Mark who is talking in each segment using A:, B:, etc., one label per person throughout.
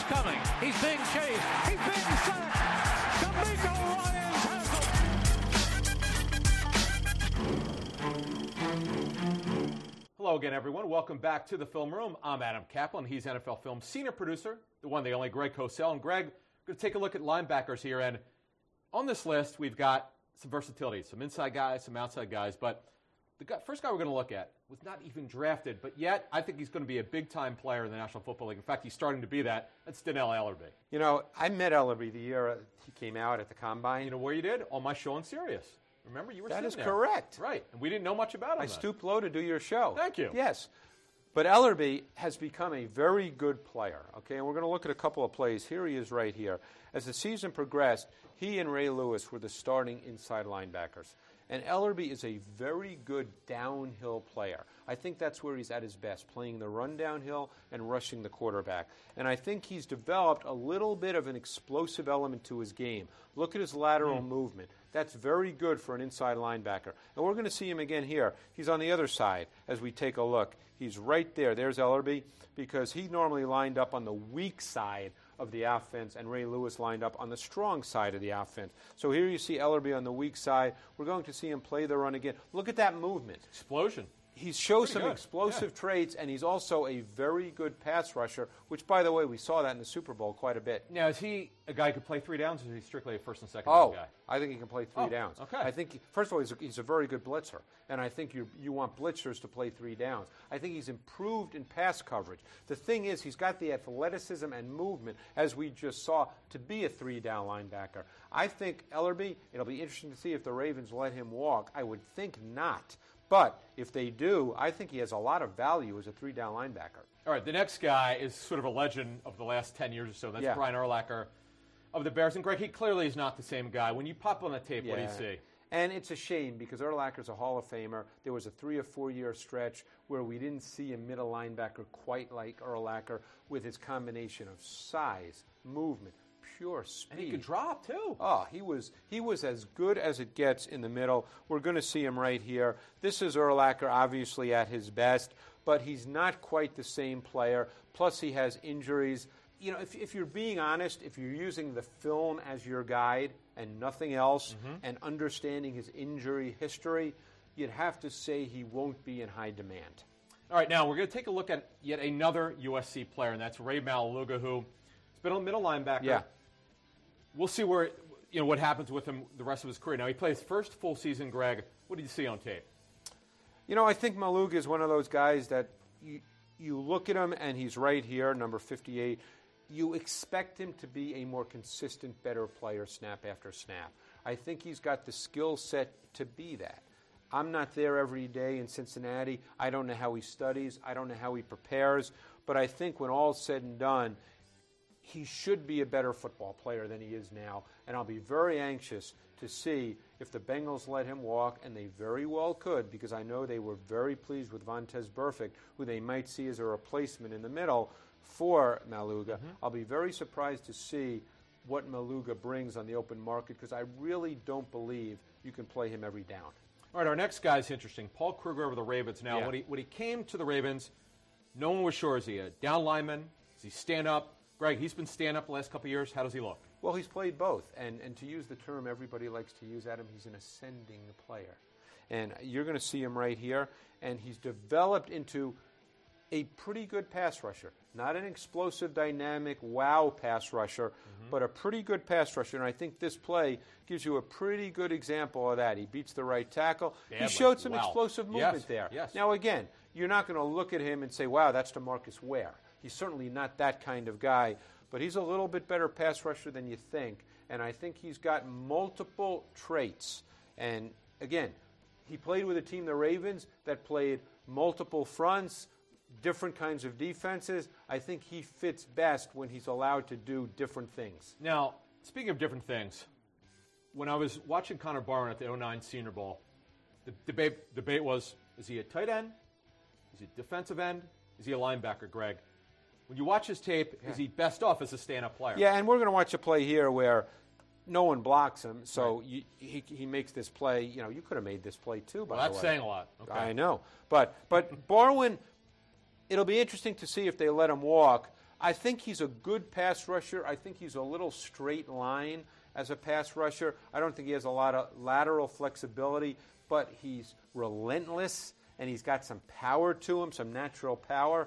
A: coming. He's being chased. He's being sacked. D'Amico Ryans has him.
B: Hello again, everyone. Welcome back to the Film Room. I'm Adam Kaplan. He's NFL Film senior producer, the one, the only Greg Cosell. And Greg, we're going to take a look at linebackers here. And on this list, we've got some versatility, some inside guys, some outside guys. But the first guy we're going to look at was not even drafted, but yet I think he's going to be a big-time player in the National Football League. In fact, he's starting to be that. That's Dannell Ellerbe.
C: You know, I met Ellerbe the year he came out at the Combine.
B: You know where you did? On my show on Sirius. Remember, you were sitting there.
C: That is correct.
B: Right, and we didn't know much about him.
C: I stooped low to do your show.
B: Thank you.
C: Yes. But Ellerbe has become a very good player, okay? And we're going to look at a couple of plays. Here he is right here. As the season progressed, he and Ray Lewis were the starting inside linebackers. And Ellerbe is a very good downhill player. I think that's where he's at his best, playing the run downhill and rushing the quarterback. And I think he's developed a little bit of an explosive element to his game. Look at his lateral movement. That's very good for an inside linebacker. And we're going to see him again here. He's on the other side as we take a look. He's right there. There's Ellerbe, because he normally lined up on the weak side of the offense, and Ray Lewis lined up on the strong side of the offense. So here you see Ellerbe on the weak side. We're going to see him play the run again. Look at that movement.
B: Explosion.
C: He shows some explosive traits, and he's also a very good pass rusher, which, by the way, we saw that in the Super Bowl quite a bit.
B: Now, is he a guy who could play three downs, or is he strictly a first and second down guy?
C: I think he can play three downs.
B: Okay.
C: I think, first of all, he's a very good blitzer, and I think you want blitzers to play three downs. I think he's improved in pass coverage. The thing is, he's got the athleticism and movement, as we just saw, to be a three-down linebacker. I think Ellerbe, it'll be interesting to see if the Ravens let him walk. I would think not. But if they do, I think he has a lot of value as a three-down linebacker.
B: All right, the next guy is sort of a legend of the last 10 years or so. That's Brian Urlacher of the Bears. And, Greg, he clearly is not the same guy. When you pop on the tape, what do you see?
C: And it's a shame because Urlacher's a Hall of Famer. There was a 3 or 4 year stretch where we didn't see a middle linebacker quite like Urlacher with his combination of size, movement, pure speed.
B: And he could drop, too.
C: Oh, he was as good as it gets in the middle. We're going to see him right here. This is Urlacher, obviously at his best, but he's not quite the same player. Plus, he has injuries. You know, if you're being honest, if you're using the film as your guide and nothing else, and understanding his injury history, you'd have to say he won't be in high demand.
B: All right, now we're going to take a look at yet another USC player, and that's Rey Maualuga, who's been a middle linebacker.
C: Yeah.
B: We'll see where what happens with him the rest of his career. Now, he played his first full season, Greg. What did you see on tape?
C: You know, I think Maualuga is one of those guys that you look at him, and he's right here, number 58. You expect him to be a more consistent, better player snap after snap. I think he's got the skill set to be that. I'm not there every day in Cincinnati. I don't know how he studies. I don't know how he prepares. But I think when all's said and done, he should be a better football player than he is now. And I'll be very anxious to see if the Bengals let him walk, and they very well could, because I know they were very pleased with Vontaze Burfict, who they might see as a replacement in the middle for Maualuga. I'll be very surprised to see what Maualuga brings on the open market, because I really don't believe you can play him every down.
B: All right, our next guy is interesting. Paul Kruger of the Ravens. Now, when he came to the Ravens, no one was sure. Is he a down lineman? Does he stand up? Greg, he's been stand up the last couple of years. How does he look?
C: Well, he's played both. And to use the term everybody likes to use, Adam, he's an ascending player. And you're going to see him right here. And he's developed into a pretty good pass rusher. Not an explosive, dynamic, wow pass rusher, but a pretty good pass rusher. And I think this play gives you a pretty good example of that. He beats the right tackle. He showed some explosive movement there.
B: Yes.
C: Now, again, you're not going to look at him and say, wow, that's DeMarcus Ware. He's certainly not that kind of guy, but he's a little bit better pass rusher than you think. And I think he's got multiple traits. And, again, he played with a team, the Ravens, that played multiple fronts, different kinds of defenses. I think he fits best when he's allowed to do different things.
B: Now, speaking of different things, when I was watching Connor Barwin at the 2009 Senior Bowl, the debate was, is he a tight end? Is he a defensive end? Is he a linebacker, Greg? When you watch his tape, is he best off as a stand-up player?
C: Yeah, and we're going to watch a play here where no one blocks him, so he makes this play. You know, you could have made this play too, by the way.
B: That's saying a lot. Okay.
C: I know. But Barwin, it'll be interesting to see if they let him walk. I think he's a good pass rusher. I think he's a little straight line as a pass rusher. I don't think he has a lot of lateral flexibility, but he's relentless, and he's got some power to him, some natural power.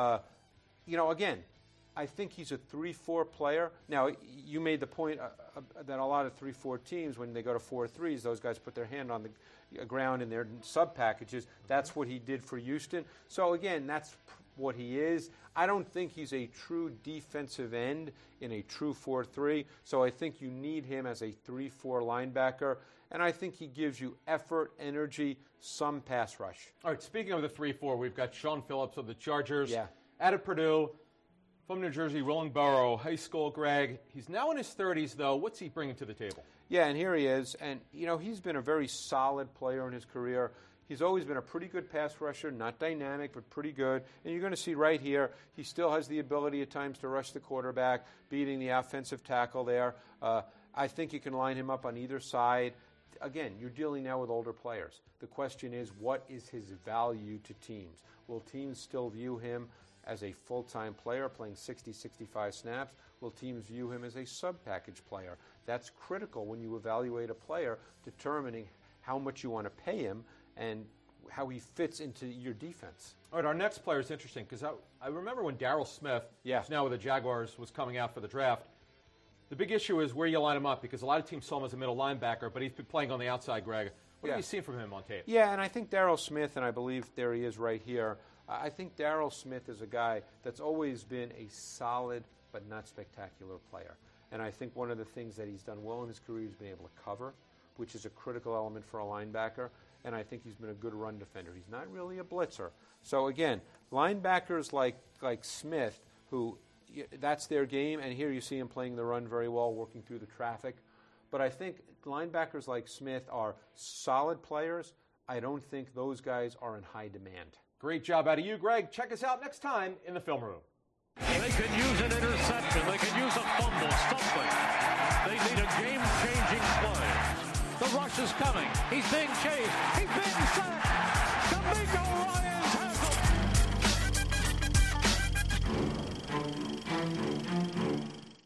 C: Again, I think he's a 3-4 player. Now, you made the point that a lot of 3-4 teams, when they go to 4-3s, those guys put their hand on the ground in their sub-packages. That's what he did for Houston. So, again, that's what he is. I don't think he's a true defensive end in a true 4-3. So I think you need him as a 3-4 linebacker. And I think he gives you effort, energy, some pass rush.
B: All right, speaking of the 3-4, we've got Sean Phillips of the Chargers.
C: Yeah.
B: Out of Purdue, from New Jersey, Willingboro High School, Greg. He's now in his 30s, though. What's he bringing to the table?
C: Yeah, and here he is. And, he's been a very solid player in his career. He's always been a pretty good pass rusher, not dynamic, but pretty good. And you're going to see right here, he still has the ability at times to rush the quarterback, beating the offensive tackle there. I think you can line him up on either side. Again, you're dealing now with older players. The question is, what is his value to teams? Will teams still view him as a full-time player playing 60, 65 snaps? Will teams view him as a sub-package player? That's critical when you evaluate a player, determining how much you want to pay him and how he fits into your defense.
B: All right, our next player is interesting because I remember when Darryl Smith, who's now with the Jaguars, was coming out for the draft. The big issue is where you line him up because a lot of teams saw him as a middle linebacker, but he's been playing on the outside, Greg. What have you seen from him on tape?
C: Yeah, and I think Darryl Smith, and I believe there he is right here, I think Darryl Smith is a guy that's always been a solid but not spectacular player. And I think one of the things that he's done well in his career is been able to cover, which is a critical element for a linebacker. And I think he's been a good run defender. He's not really a blitzer. So, again, linebackers like Smith, who that's their game, and here you see him playing the run very well, working through the traffic. But I think linebackers like Smith are solid players. I don't think those guys are in high demand.
B: Great job out of you, Greg. Check us out next time in the Film Room.
A: They could use an interception. They could use a fumble, something. They need a game-changing play. The rush is coming. He's being chased. He's being sacked. DeMeco Ryans has